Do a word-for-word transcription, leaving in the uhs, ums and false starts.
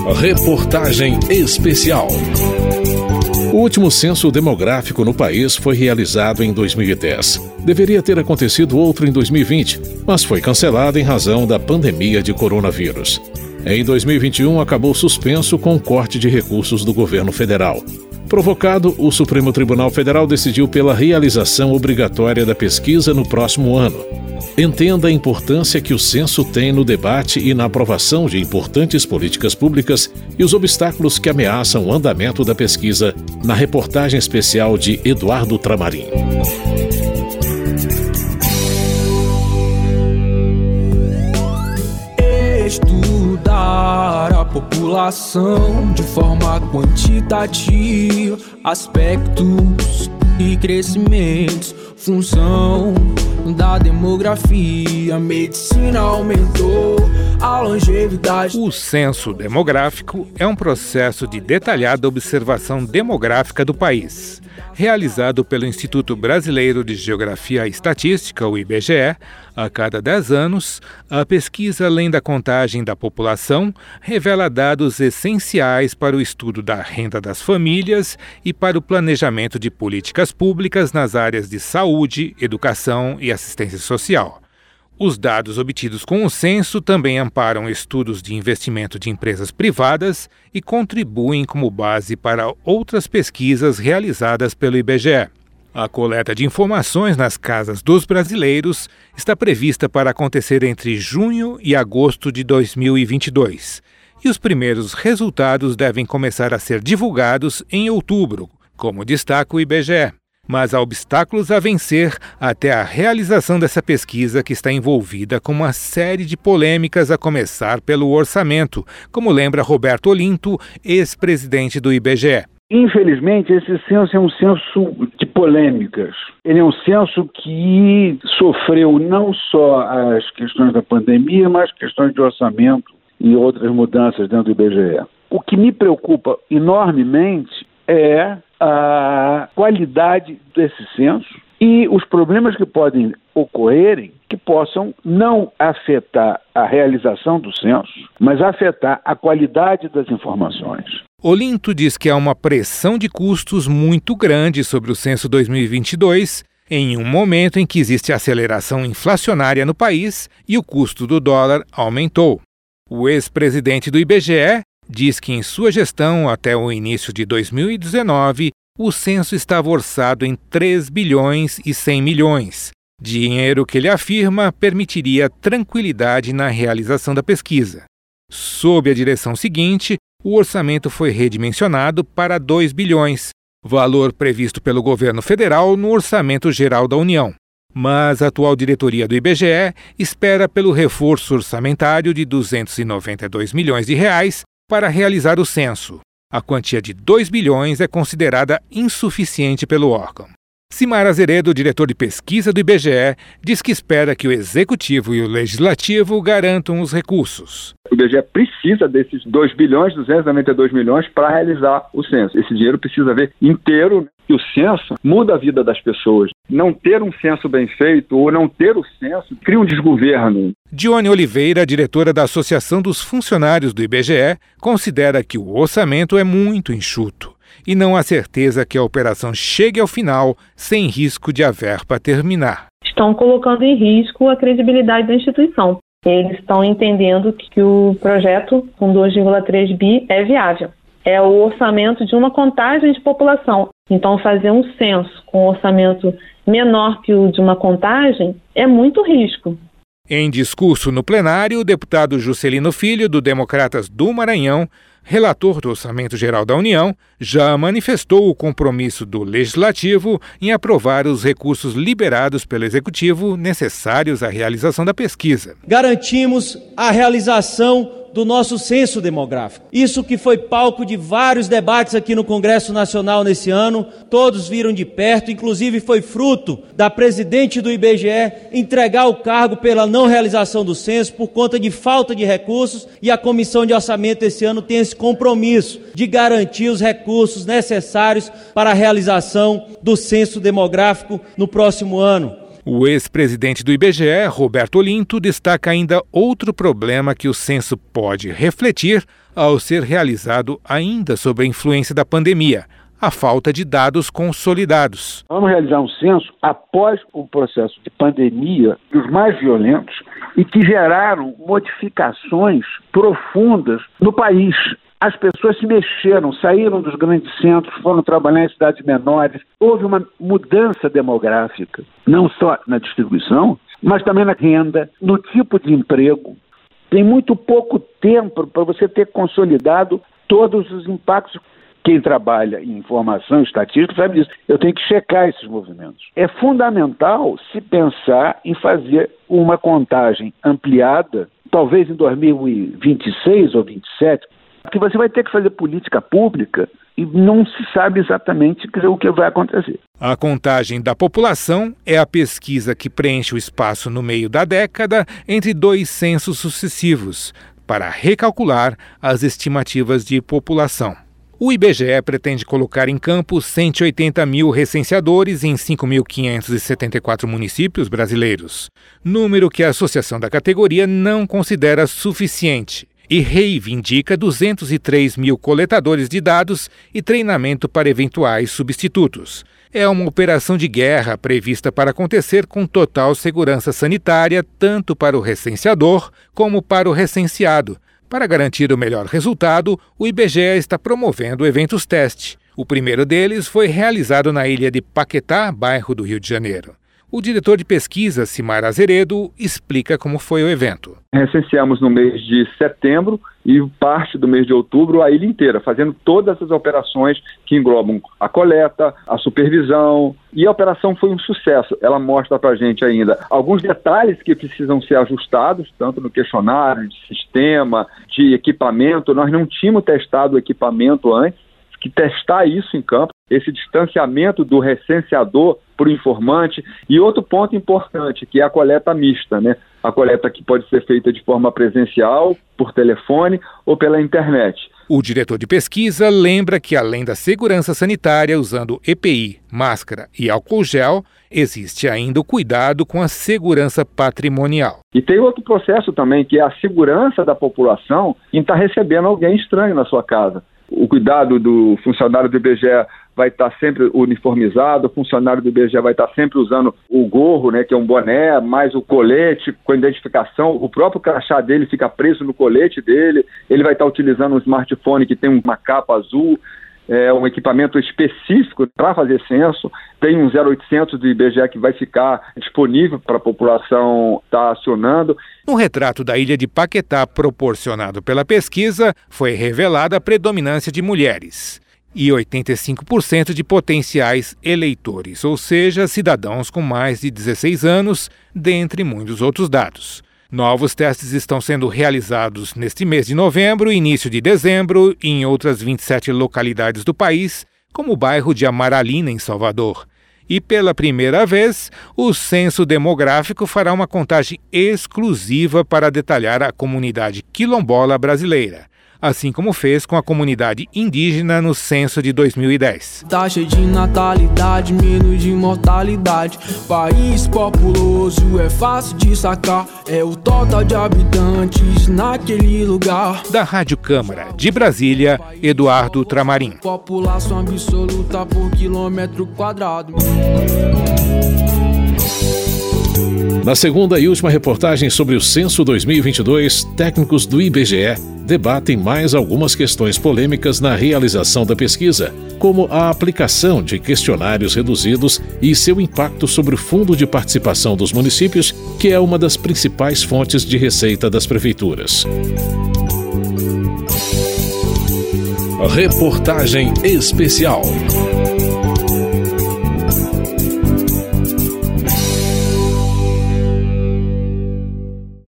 Reportagem especial. O último censo demográfico no país foi realizado em dois mil e dez. Deveria ter acontecido outro em dois mil e vinte, mas foi cancelado em razão da pandemia de coronavírus. Em dois mil e vinte e um, acabou suspenso com o corte de recursos do governo federal. Provocado, o Supremo Tribunal Federal decidiu pela realização obrigatória da pesquisa no próximo ano. Entenda a importância que o censo tem no debate e na aprovação de importantes políticas públicas e os obstáculos que ameaçam o andamento da pesquisa na reportagem especial de Eduardo Tramarim. Estudar a população de forma quantitativa, aspectos e crescimentos, função da demografia, a medicina aumentou a longevidade. O censo demográfico é um processo de detalhada observação demográfica do país, realizado pelo Instituto Brasileiro de Geografia e Estatística, o I B G E. A cada dez anos, a pesquisa, além da contagem da população, revela dados essenciais para o estudo da renda das famílias e para o planejamento de políticas públicas nas áreas de saúde, educação e assistência social. Os dados obtidos com o censo também amparam estudos de investimento de empresas privadas e contribuem como base para outras pesquisas realizadas pelo I B G E. A coleta de informações nas casas dos brasileiros está prevista para acontecer entre junho e agosto de dois mil e vinte e dois. E os primeiros resultados devem começar a ser divulgados em outubro, como destaca o I B G E. Mas há obstáculos a vencer até a realização dessa pesquisa, que está envolvida com uma série de polêmicas, a começar pelo orçamento, como lembra Roberto Olinto, ex-presidente do I B G E. Infelizmente, esse censo é um censo de polêmicas. Ele é um censo que sofreu não só as questões da pandemia, mas questões de orçamento e outras mudanças dentro do I B G E. O que me preocupa enormemente é a qualidade desse censo e os problemas que podem ocorrerem que possam não afetar a realização do censo, mas afetar a qualidade das informações. Olinto diz que há uma pressão de custos muito grande sobre o censo dois mil e vinte e dois, em um momento em que existe aceleração inflacionária no país e o custo do dólar aumentou. O ex-presidente do I B G E diz que em sua gestão até o início de dois mil e dezenove, o censo estava orçado em três bilhões e cem milhões, dinheiro que ele afirma permitiria tranquilidade na realização da pesquisa. Sob a direção seguinte, o orçamento foi redimensionado para dois bilhões, valor previsto pelo governo federal no Orçamento Geral da União. Mas a atual diretoria do I B G E espera pelo reforço orçamentário de duzentos e noventa e dois milhões de reais para realizar o censo. A quantia de dois bilhões é considerada insuficiente pelo órgão. Simar Azeredo, diretor de pesquisa do I B G E, diz que espera que o Executivo e o Legislativo garantam os recursos. O I B G E precisa desses dois bilhões, duzentos e noventa e dois milhões para realizar o censo. Esse dinheiro precisa vir inteiro, e o censo muda a vida das pessoas. Não ter um censo bem feito ou não ter o censo cria um desgoverno. Dione Oliveira, diretora da Associação dos Funcionários do I B G E, considera que o orçamento é muito enxuto e não há certeza que a operação chegue ao final sem risco de a verba terminar. Estão colocando em risco a credibilidade da instituição. Eles estão entendendo que o projeto com dois vírgula três bi é viável. É o orçamento de uma contagem de população. Então, fazer um censo com um orçamento menor que o de uma contagem é muito risco. Em discurso no plenário, o deputado Juscelino Filho, do Democratas do Maranhão, relator do Orçamento Geral da União, já manifestou o compromisso do Legislativo em aprovar os recursos liberados pelo Executivo necessários à realização da pesquisa. Garantimos a realização do nosso censo demográfico. Isso que foi palco de vários debates aqui no Congresso Nacional nesse ano, todos viram de perto, inclusive foi fruto da presidente do I B G E entregar o cargo pela não realização do censo por conta de falta de recursos, e a Comissão de Orçamento esse ano tem esse compromisso de garantir os recursos necessários para a realização do censo demográfico no próximo ano. O ex-presidente do I B G E, Roberto Olinto, destaca ainda outro problema que o censo pode refletir ao ser realizado ainda sob a influência da pandemia: a falta de dados consolidados. Vamos realizar um censo após o processo de pandemia, dos mais violentos, e que geraram modificações profundas no país. As pessoas se mexeram, saíram dos grandes centros, foram trabalhar em cidades menores. Houve uma mudança demográfica, não só na distribuição, mas também na renda, no tipo de emprego. Tem muito pouco tempo para você ter consolidado todos os impactos. Quem trabalha em informação estatística sabe disso. Eu tenho que checar esses movimentos. É fundamental se pensar em fazer uma contagem ampliada, talvez em dois mil e vinte e seis ou vinte e sete, porque você vai ter que fazer política pública e não se sabe exatamente o que vai acontecer. A contagem da população é a pesquisa que preenche o espaço no meio da década entre dois censos sucessivos, para recalcular as estimativas de população. O I B G E pretende colocar em campo cento e oitenta mil recenseadores em cinco mil quinhentos e setenta e quatro municípios brasileiros, número que a associação da categoria não considera suficiente e reivindica duzentos e três mil coletadores de dados e treinamento para eventuais substitutos. É uma operação de guerra prevista para acontecer com total segurança sanitária tanto para o recenseador como para o recenseado. Para garantir o melhor resultado, o I B G E está promovendo eventos teste. O primeiro deles foi realizado na ilha de Paquetá, bairro do Rio de Janeiro. O diretor de pesquisa, Simar Azeredo, explica como foi o evento. Recenseamos no mês de setembro e parte do mês de outubro a ilha inteira, fazendo todas as operações que englobam a coleta, a supervisão, e a operação foi um sucesso. Ela mostra para a gente ainda alguns detalhes que precisam ser ajustados, tanto no questionário, de sistema, de equipamento. Nós não tínhamos testado o equipamento antes, que testar isso em campo, esse distanciamento do recenseador para o informante. E outro ponto importante, que é a coleta mista, né? A coleta que pode ser feita de forma presencial, por telefone ou pela internet. O diretor de pesquisa lembra que, além da segurança sanitária usando E P I, máscara e álcool gel, existe ainda o cuidado com a segurança patrimonial. E tem outro processo também, que é a segurança da população em estar recebendo alguém estranho na sua casa. O cuidado do funcionário do I B G E vai estar sempre uniformizado, o funcionário do I B G E vai estar sempre usando o gorro, né, que é um boné, mais o colete com identificação. O próprio crachá dele fica preso no colete dele. Ele vai estar utilizando um smartphone que tem uma capa azul, é um equipamento específico para fazer censo. Tem um zero oitocentos do I B G E que vai ficar disponível para a população estar acionando. No retrato da ilha de Paquetá proporcionado pela pesquisa, foi revelada a predominância de mulheres e oitenta e cinco por cento de potenciais eleitores, ou seja, cidadãos com mais de dezesseis anos, dentre muitos outros dados. Novos testes estão sendo realizados neste mês de novembro e início de dezembro em outras vinte e sete localidades do país, como o bairro de Amaralina, em Salvador. E pela primeira vez, o censo demográfico fará uma contagem exclusiva para detalhar a comunidade quilombola brasileira, assim como fez com a comunidade indígena no censo de dois mil e dez. Taxa de natalidade, menos de mortalidade. País populoso, é fácil de sacar. É o total de habitantes naquele lugar. Da Rádio Câmara de Brasília, Eduardo Tramarim. População absoluta por quilômetro quadrado. Na segunda e última reportagem sobre o Censo dois mil e vinte e dois, técnicos do I B G E debatem mais algumas questões polêmicas na realização da pesquisa, como a aplicação de questionários reduzidos e seu impacto sobre o Fundo de Participação dos Municípios, que é uma das principais fontes de receita das prefeituras. Reportagem especial.